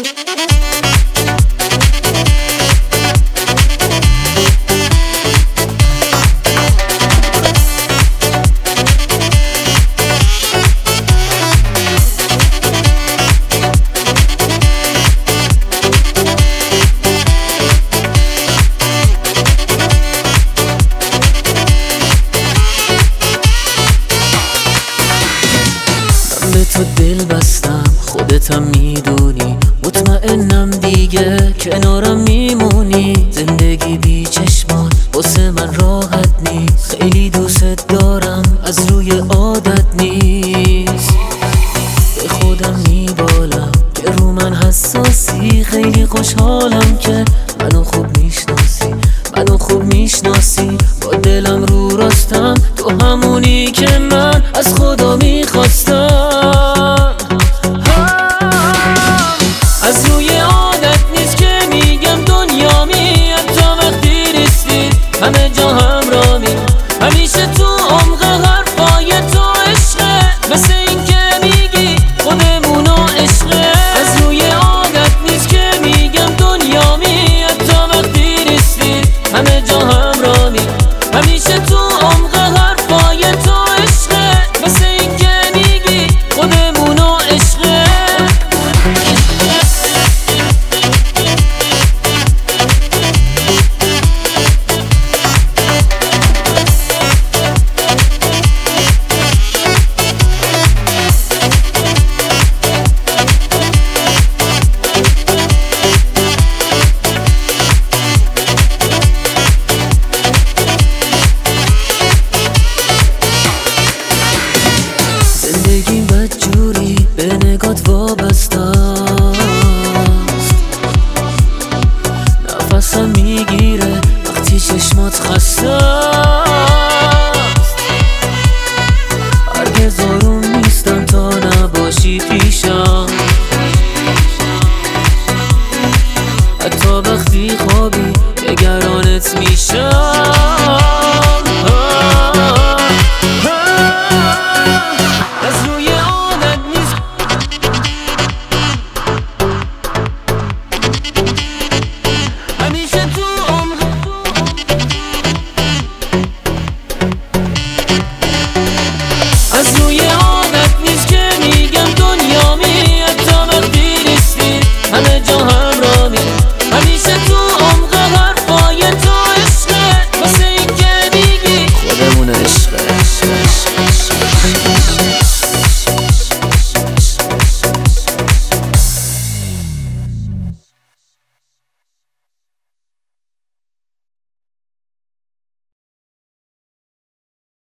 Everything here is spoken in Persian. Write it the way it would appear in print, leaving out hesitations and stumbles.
به تو دل بستم، خودتم میدونی، مطمئنم دیگه کنارم میمونی. زندگی بی چشمان واسه من راحت نیست، خیلی دوست دارم از روی عادت نیست. به خودم میبالم که رو من حساسی، خیلی خوشحالم که منو خوب میشناسی با دلم رو راستم، تو همونی که من از خدا میخواستم.